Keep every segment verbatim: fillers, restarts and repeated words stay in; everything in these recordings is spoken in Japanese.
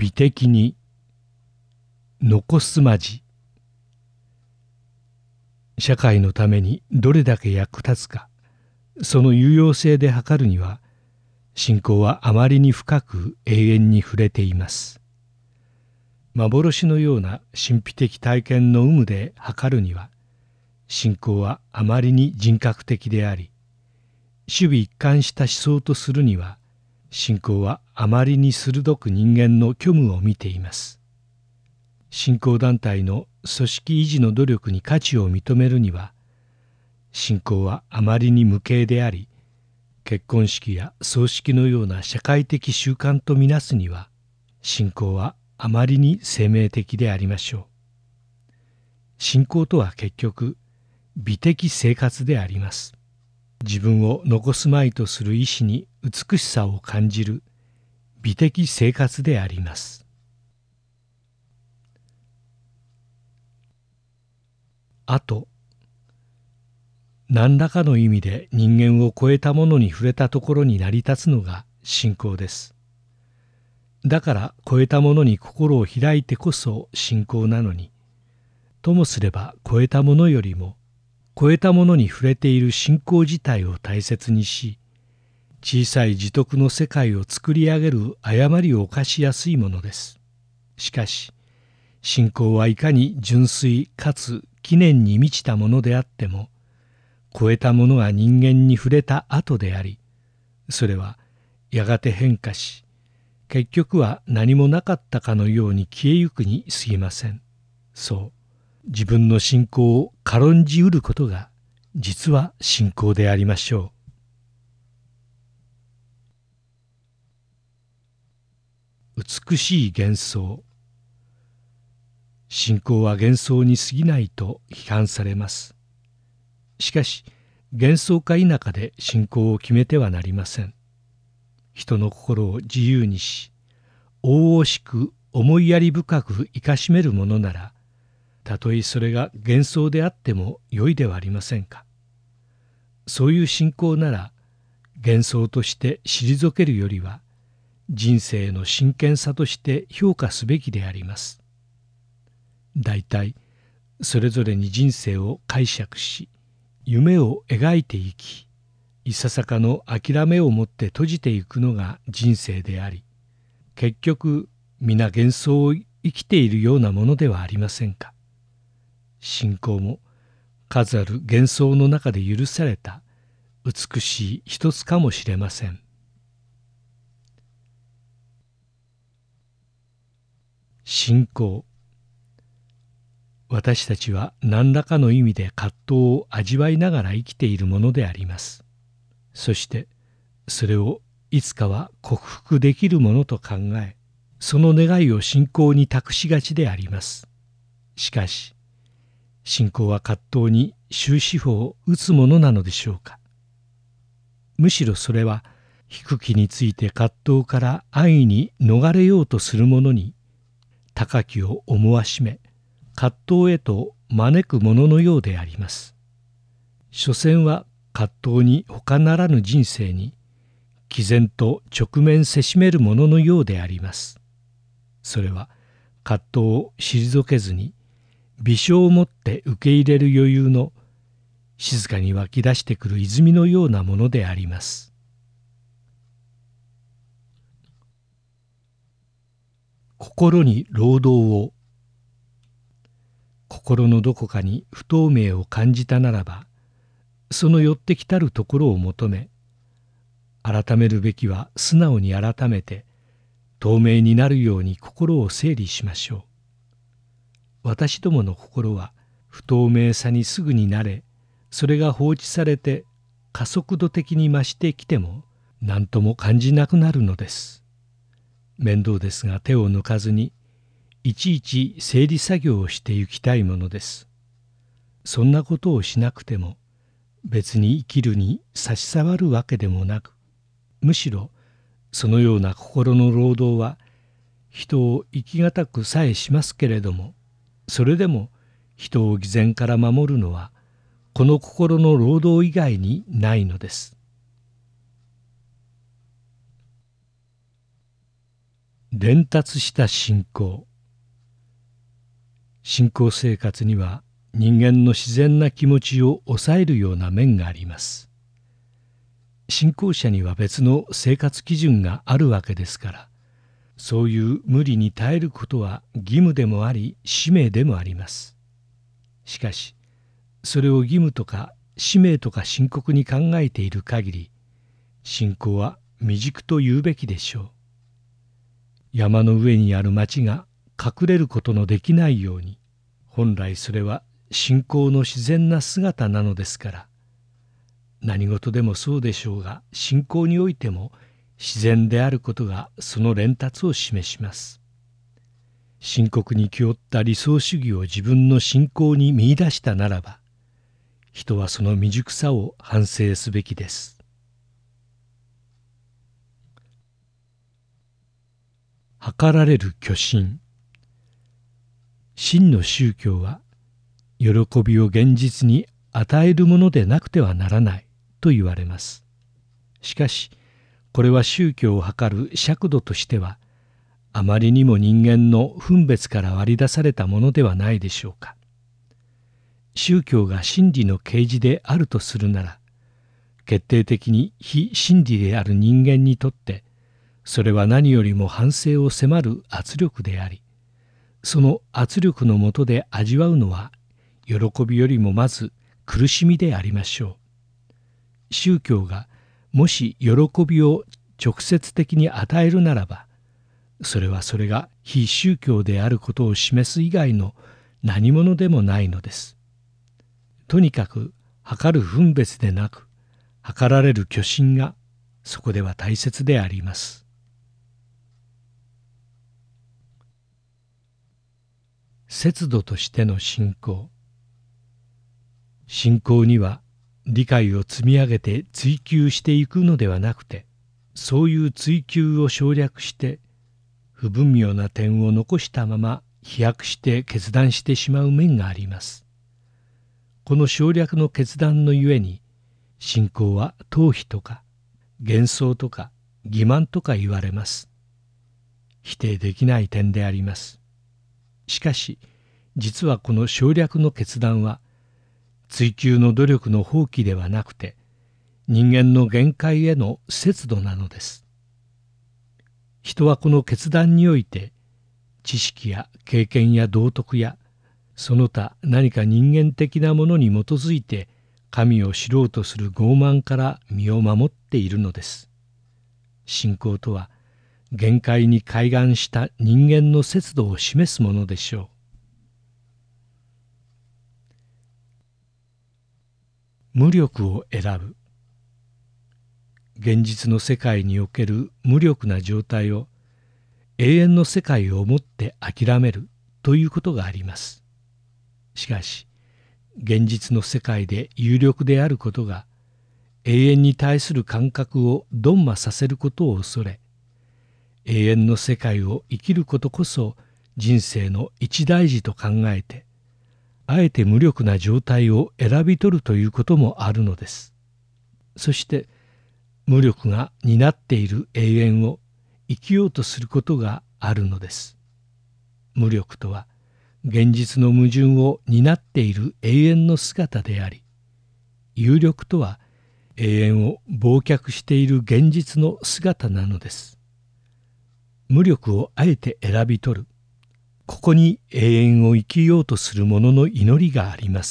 美的に残すまじ。社会のためにどれだけ役立つか、その有用性で測るには、信仰はあまりに深く永遠に触れています。幻のような神秘的体験の有無で測るには、信仰はあまりに人格的であり、首尾一貫した思想とするには、信仰はあまりに鋭く人間の虚無を見ています。信仰団体の組織維持の努力に価値を認めるには、信仰はあまりに無形であり、結婚式や葬式のような社会的習慣とみなすには、信仰はあまりに生命的でありましょう。信仰とは結局、美的生活であります。自分を残すまいとする意志に美しさを感じる美的生活であります。あと、何らかの意味で人間を超えたものに触れたところに成り立つのが信仰です。だから超えたものに心を開いてこそ信仰なのに、ともすれば超えたものよりも超えたものに触れている信仰自体を大切にし、小さい自得の世界を作り上げる誤りを犯しやすいものです。しかし、信仰はいかに純粋かつ記念に満ちたものであっても、超えたものが人間に触れた後であり、それはやがて変化し、結局は何もなかったかのように消えゆくに過ぎません。そう、自分の信仰を軽んじうることが、実は信仰でありましょう。美しい幻想。信仰は幻想に過ぎないと批判されます。しかし、幻想か否かで信仰を決めてはなりません。人の心を自由にし、おうおうしく思いやり深く生かしめるものなら、たとえそれが幻想であってもよいではありませんか。そういう信仰なら、幻想として退けるよりは、人生の真剣さとして評価すべきであります。大体、それぞれに人生を解釈し、夢を描いていき、いささかの諦めをもって閉じていくのが人生であり、結局皆幻想を生きているようなものではありませんか。信仰も数ある幻想の中で許された美しい一つかもしれません。信仰。私たちは何らかの意味で葛藤を味わいながら生きているものであります。そしてそれをいつかは克服できるものと考え、その願いを信仰に託しがちであります。しかし、信仰は葛藤に終止符を打つものなのでしょうか。むしろそれは低きについて葛藤から安易に逃れようとする者に高きを思わしめ、葛藤へと招くもののようであります。所詮は葛藤に他ならぬ人生に毅然と直面せしめるもののようであります。それは葛藤を退けずに微笑をもって受け入れる余裕の静かに湧き出してくる泉のようなものであります。心に労働を。心のどこかに不透明を感じたならば、その寄ってきたるところを求め、改めるべきは素直に改めて、透明になるように心を整理しましょう。私どもの心は不透明さにすぐに慣れ、それが放置されて加速度的に増してきても何とも感じなくなるのです。面倒ですが手を抜かずに、いちいち整理作業をしてゆきたいものです。そんなことをしなくても別に生きるに差し障るわけでもなく、むしろそのような心の労働は人を生きがたくさえしますけれども、それでも人を偽善から守るのはこの心の労働以外にないのです。 伝達した信仰。信仰生活には人間の自然な気持ちを抑えるような面があります。信仰者には別の生活基準があるわけですから、そういう無理に耐えることは義務でもあり使命でもあります。しかし、それを義務とか使命とか深刻に考えている限り、信仰は未熟と言うべきでしょう。山の上にある町が隠れることのできないように、本来それは信仰の自然な姿なのですから、何事でもそうでしょうが、信仰においても自然であることがその連達を示します。深刻に気負った理想主義を自分の信仰に見出したならば、人はその未熟さを反省すべきです。図られる虚心。真の宗教は喜びを現実に与えるものでなくてはならないと言われます。しかしこれは宗教を図る尺度としてはあまりにも人間の分別から割り出されたものではないでしょうか。宗教が真理の啓示であるとするなら、決定的に非真理である人間にとってそれは何よりも反省を迫る圧力であり、その圧力の下で味わうのは喜びよりもまず苦しみでありましょう。宗教がもし喜びを直接的に与えるならば、それはそれが非宗教であることを示す以外の何者でもないのです。とにかく測る分別でなく、測られる虚心がそこでは大切であります。節度としての信仰。信仰には理解を積み上げて追求していくのではなくて、そういう追求を省略して不分明な点を残したまま飛躍して決断してしまう面があります。この省略の決断のゆえに、信仰は逃避とか幻想とか欺瞞とか言われます。否定できない点であります。しかし実はこの省略の決断は追求の努力の放棄ではなくて、人間の限界への節度なのです。人はこの決断において知識や経験や道徳やその他何か人間的なものに基づいて神を知ろうとする傲慢から身を守っているのです。信仰とは限界に開眼した人間の節度を示すものでしょう。無力を選ぶ。現実の世界における無力な状態を永遠の世界をもって諦めるということがあります。しかし現実の世界で有力であることが永遠に対する感覚を鈍麻させることを恐れ、永遠の世界を生きることこそ人生の一大事と考えて、あえて無力な状態を選び取るということもあるのです。そして無力が担っている永遠を生きようとすることがあるのです。無力とは現実の矛盾を担っている永遠の姿であり、有力とは永遠を忘却している現実の姿なのです。無力をあえて選び取る、ここに永遠を生きようとする者の祈りがあります。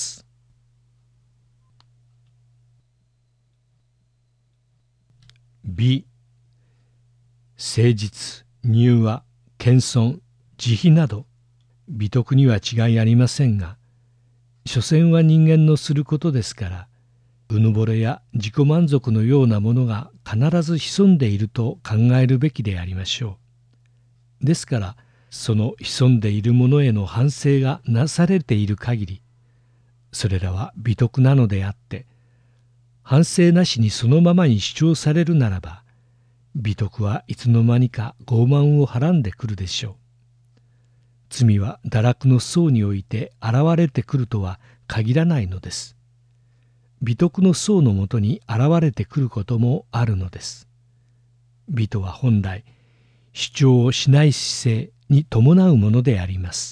美、誠実、柔和、謙遜、慈悲など美徳には違いありませんが、所詮は人間のすることですから、うぬぼれや自己満足のようなものが必ず潜んでいると考えるべきでありましょう。ですからその潜んでいるものへの反省がなされている限り、それらは美徳なのであって、反省なしにそのままに主張されるならば、美徳はいつの間にか傲慢をはらんでくるでしょう。罪は堕落の層において現れてくるとは限らないのです。美徳の層のもとに現れてくることもあるのです。美とは本来主張をしない姿勢に伴うものであります。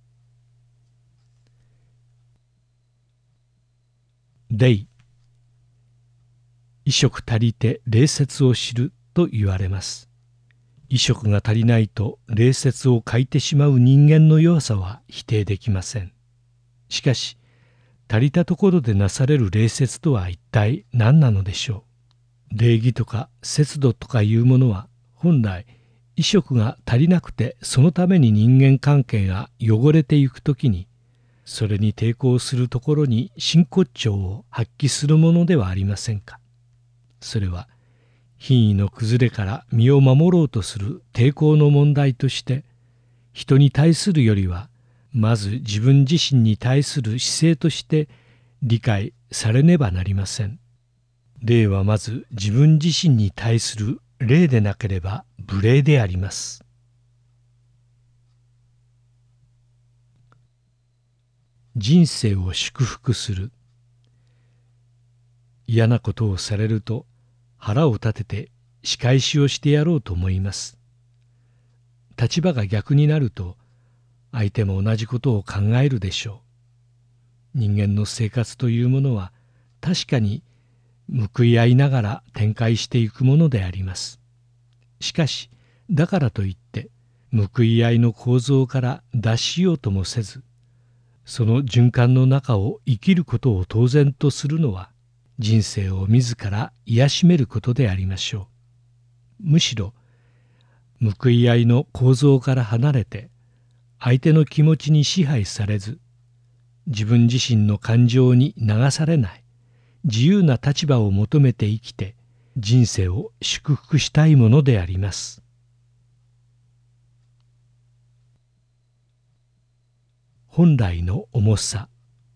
例、衣食足りて礼節を知ると言われます。衣食が足りないと礼節を欠いてしまう人間の弱さは否定できません。しかし、足りたところでなされる礼節とは一体何なのでしょう。礼儀とか節度とかいうものは本来衣食が足りなくてそのために人間関係が汚れていくときにそれに抵抗するところに真骨頂を発揮するものではありませんか。それは品位の崩れから身を守ろうとする抵抗の問題として人に対するよりはまず自分自身に対する姿勢として理解されねばなりません。礼はまず自分自身に対する礼でなければ無礼であります。人生を祝福する。嫌なことをされると腹を立てて仕返しをしてやろうと思います。立場が逆になると相手も同じことを考えるでしょう。人間の生活というものは確かに報い合いながら展開していくものであります。しかしだからといって報い合いの構造から脱しようともせず、その循環の中を生きることを当然とするのは人生を自ら癒しめることでありましょう。むしろ報い合いの構造から離れて相手の気持ちに支配されず、自分自身の感情に流されない自由な立場を求めて生きて人生を祝福したいものであります。本来の重さ。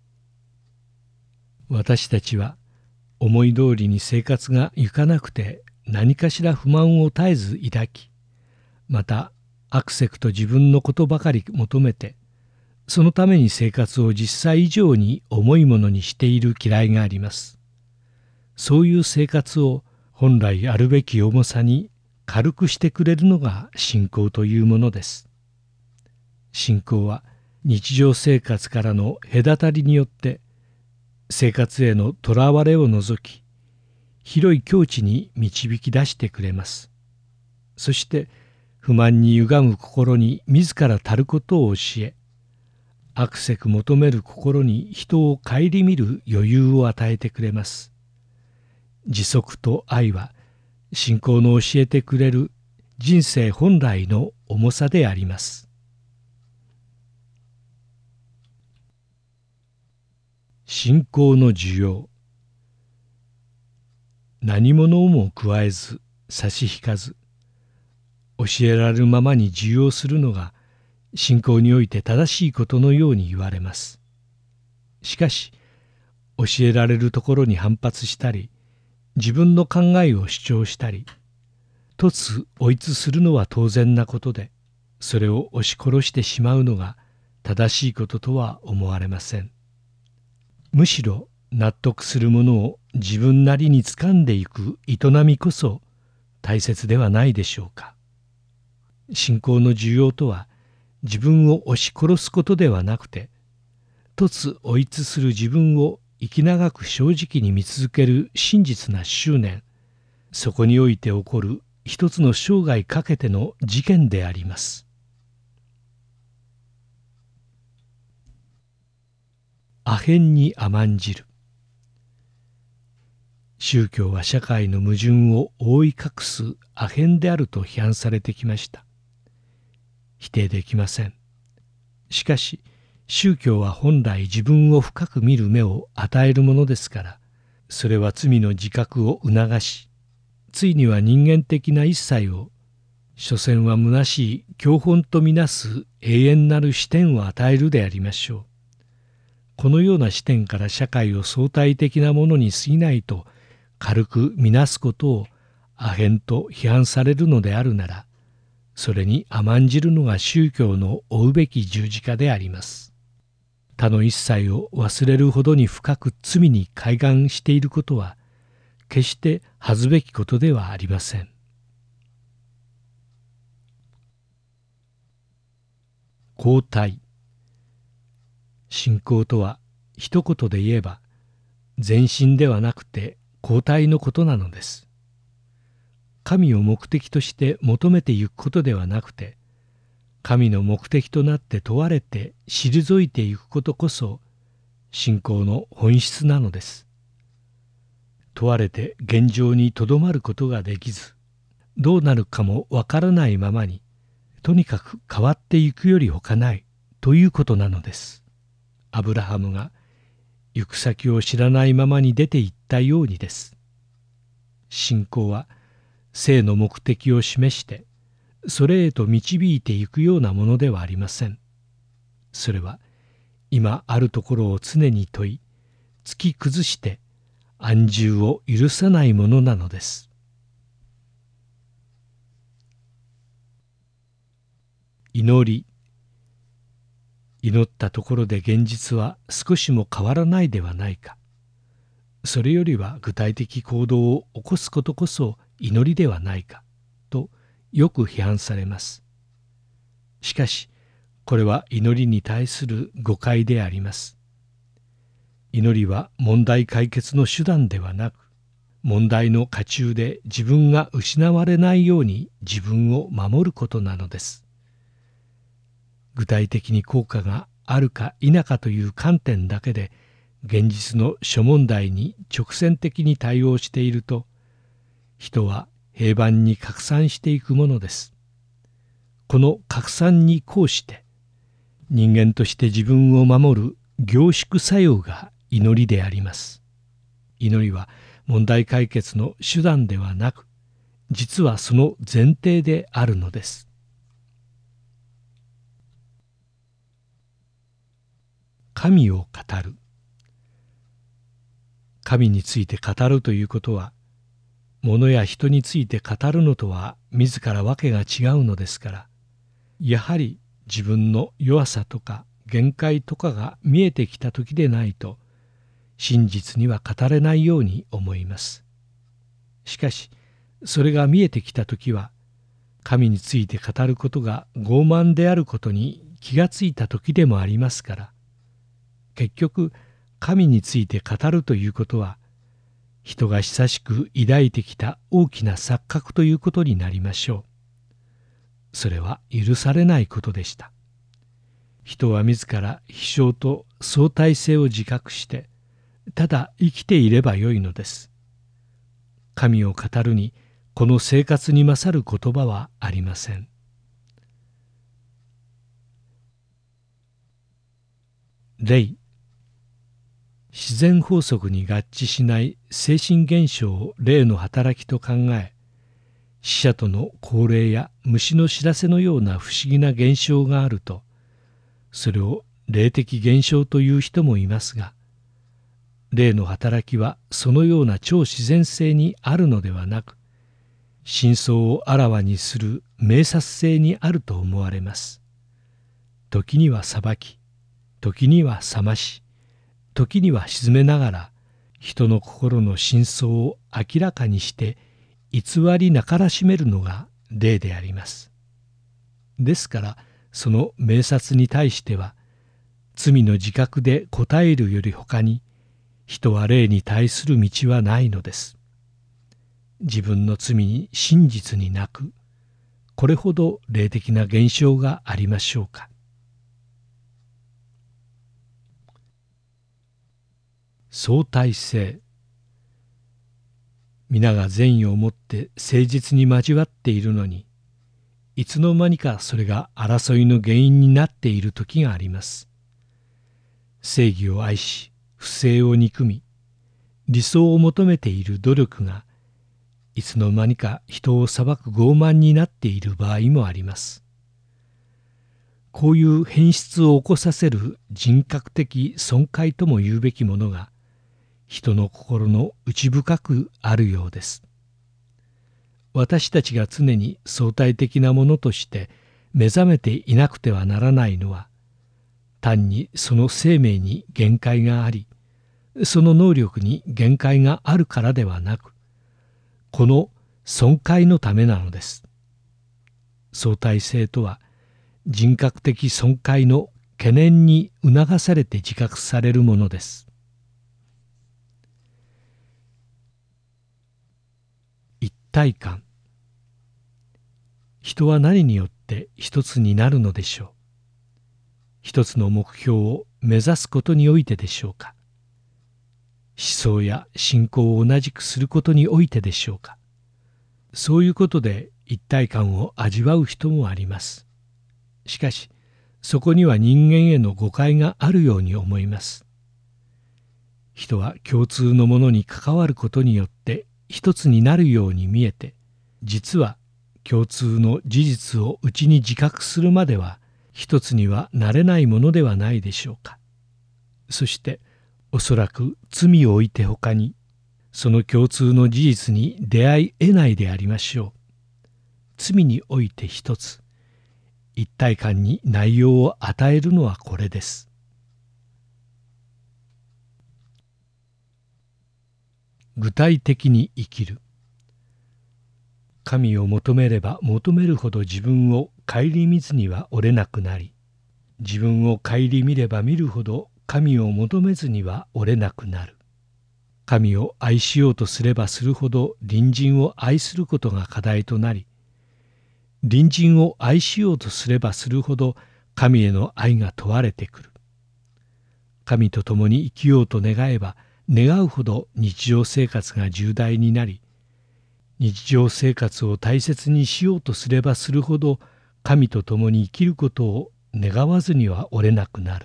私たちは思い通りに生活がいかなくて何かしら不満を絶えず抱き、またアクセクと自分のことばかり求めて、そのために生活を実際以上に重いものにしている嫌いがあります。そういう生活を本来あるべき重さに軽くしてくれるのが信仰というものです。信仰は日常生活からの隔たりによって生活へのとらわれを除き、広い境地に導き出してくれます。そして不満に歪む心に自ら足ることを教え、あくせく求める心に人を顧みる余裕を与えてくれます。自足と愛は信仰の教えてくれる人生本来の重さであります。信仰の需要。何者をも加えず差し引かず、教えられるままに受容するのが信仰において正しいことのように言われます。しかし教えられるところに反発したり、自分の考えを主張したり、突追いつするのは当然なことで、それを押し殺してしまうのが正しいこととは思われません。むしろ納得するものを自分なりに掴んでいく営みこそ大切ではないでしょうか。信仰の需要とは自分を押し殺すことではなくて、突追いつする自分を生き長く正直に見続ける真実な執念、そこにおいて起こる一つの生涯かけての事件であります。阿偏に甘んじる。宗教は社会の矛盾を覆い隠す阿偏であると批判されてきました。否定できません。しかし宗教は本来自分を深く見る目を与えるものですから、それは罪の自覚を促し、ついには人間的な一切を所詮は虚しい教本とみなす永遠なる視点を与えるでありましょう。このような視点から社会を相対的なものに過ぎないと軽く見なすことを阿偏と批判されるのであるなら、それに甘んじるのが宗教の負うべき十字架であります。他の一切を忘れるほどに深く罪に開眼していることは決して恥ずべきことではありません。 後退。信仰とは一言で言えば前進ではなくて後退のことなのです。神を目的として求めてゆくことではなくて、神の目的となって問われて退いていくことこそ信仰の本質なのです。問われて現状にとどまることができず、どうなるかもわからないままに、とにかく変わっていくよりほかないということなのです。アブラハムが行く先を知らないままに出て行ったようにです。信仰は生の目的を示して、それへと導いていくようなものではありません。それは今あるところを常に問い、突き崩して安住を許さないものなのです。祈り。祈ったところで現実は少しも変わらないではないか。それよりは具体的行動を起こすことこそ祈りではないかとよく批判されます。しかしこれは祈りに対する誤解であります。祈りは問題解決の手段ではなく、問題の渦中で自分が失われないように自分を守ることなのです。具体的に効果があるか否かという観点だけで現実の諸問題に直線的に対応していると、人は平凡に拡散していくものです。この拡散に抗して人間として自分を守る凝縮作用が祈りであります。祈りは問題解決の手段ではなく、実はその前提であるのです。神を語る。神について語るということは、物や人について語るのとは自らわけが違うのですから、やはり自分の弱さとか限界とかが見えてきた時でないと、真実には語れないように思います。しかし、それが見えてきた時は、神について語ることが傲慢であることに気がついた時でもありますから、結局神について語るということは、人が久しく抱いてきた大きな錯覚ということになりましょう。それは許されないことでした。人は自ら非償と相対性を自覚して、ただ生きていればよいのです。神を語るに、この生活に勝る言葉はありません。霊。自然法則に合致しない精神現象を霊の働きと考え、死者との交礼や虫の知らせのような不思議な現象があると、それを霊的現象という人もいますが、霊の働きはそのような超自然性にあるのではなく、真相をあらわにする明察性にあると思われます。時には裁き、時には覚まし、時には沈めながら人の心の真相を明らかにして偽りなからしめるのが霊であります。ですからその明察に対しては罪の自覚で答えるよりほかに人は霊に対する道はないのです。自分の罪に真実に泣く、これほど霊的な現象がありましょうか。相対性。皆が善意を持って誠実に交わっているのに、いつの間にかそれが争いの原因になっている時があります。正義を愛し、不正を憎み、理想を求めている努力が、いつの間にか人を裁く傲慢になっている場合もあります。こういう変質を起こさせる人格的損壊とも言うべきものが、人の心の内深くあるようです。私たちが常に相対的なものとして目覚めていなくてはならないのは、単にその生命に限界があり、その能力に限界があるからではなく、この損壊のためなのです。相対性とは、 人格的損壊の懸念に促されて自覚されるものです。一体感。人は何によって一つになるのでしょう。一つの目標を目指すことにおいてでしょうか。思想や信仰を同じくすることにおいてでしょうか。そういうことで一体感を味わう人もあります。しかし、そこには人間への誤解があるように思います。人は共通のものに関わることによって一つになるように見えて、実は共通の事実を内に自覚するまでは一つにはなれないものではないでしょうか。そしておそらく罪を置いてほかにその共通の事実に出会い得ないでありましょう。罪において一つ、一体感に内容を与えるのはこれです。具体的に生きる。神を求めれば求めるほど自分を顧みずには折れなくなり、自分を顧みれば見るほど神を求めずには折れなくなる。神を愛しようとすればするほど隣人を愛することが課題となり、隣人を愛しようとすればするほど神への愛が問われてくる。神と共に生きようと願えば願うほど日常生活が重大になり、日常生活を大切にしようとすればするほど神と共に生きることを願わずには折れなくなる。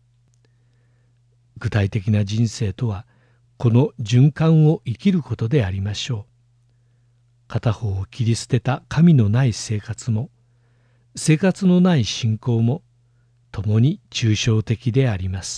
具体的な人生とはこの循環を生きることでありましょう。片方を切り捨てた神のない生活も、生活のない信仰も共に抽象的であります。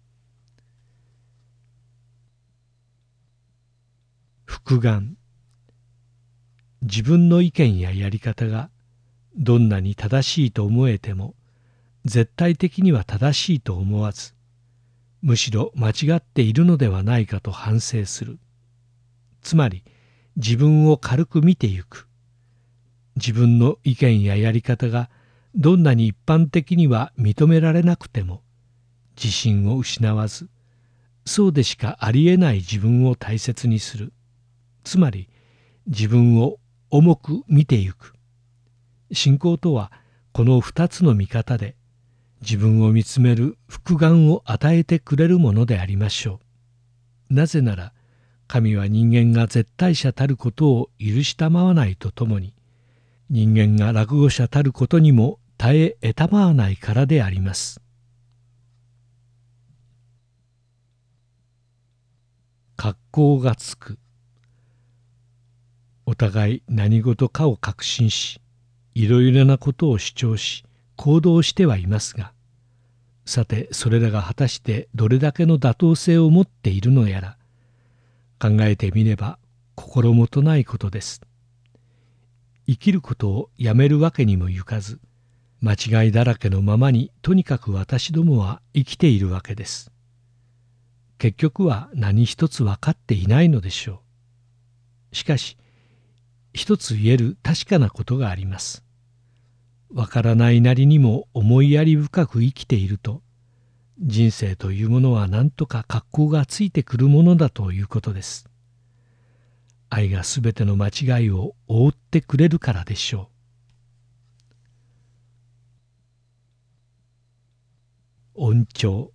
復願。自分の意見ややり方がどんなに正しいと思えても絶対的には正しいと思わず、むしろ間違っているのではないかと反省する。つまり自分を軽く見てゆく。自分の意見ややり方がどんなに一般的には認められなくても自信を失わず、そうでしかありえない自分を大切にする。つまり自分を重く見てゆく。信仰とはこの二つの見方で自分を見つめる復願を与えてくれるものでありましょう。なぜなら神は人間が絶対者たることを許したまわないとともに、人間が落語者たることにも耐えたまわないからであります。格好がつく。お互い何事かを確信し、いろいろなことを主張し、行動してはいますが、さてそれらが果たしてどれだけの妥当性を持っているのやら、考えてみれば心もとないことです。生きることをやめるわけにもゆかず、間違いだらけのままにとにかく私どもは生きているわけです。結局は何一つ分かっていないのでしょう。しかし、一つ言える確かなことがあります。わからないなりにも思いやり深く生きていると、人生というものは何とか格好がついてくるものだということです。愛がすべての間違いを覆ってくれるからでしょう。恩寵。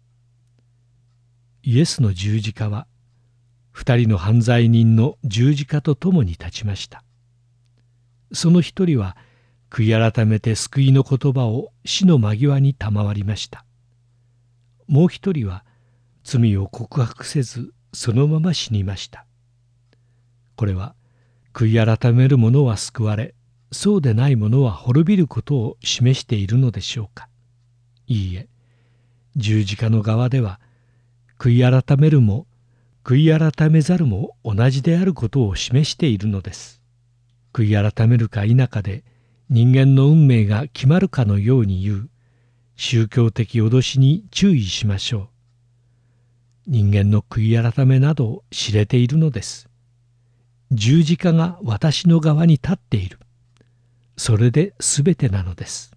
イエスの十字架は二人の犯罪人の十字架とともに立ちました。その一人は悔い改めて救いの言葉を死の間際に賜りました。もう一人は罪を告白せずそのまま死にました。これは悔い改める者は救われ、そうでない者は滅びることを示しているのでしょうか。いいえ、十字架の側では悔い改めるも悔い改めざるも同じであることを示しているのです。悔い改めるか否かで人間の運命が決まるかのように言う宗教的脅しに注意しましょう。人間の悔い改めなどを知れているのです。十字架が私の側に立っている。それで全てなのです。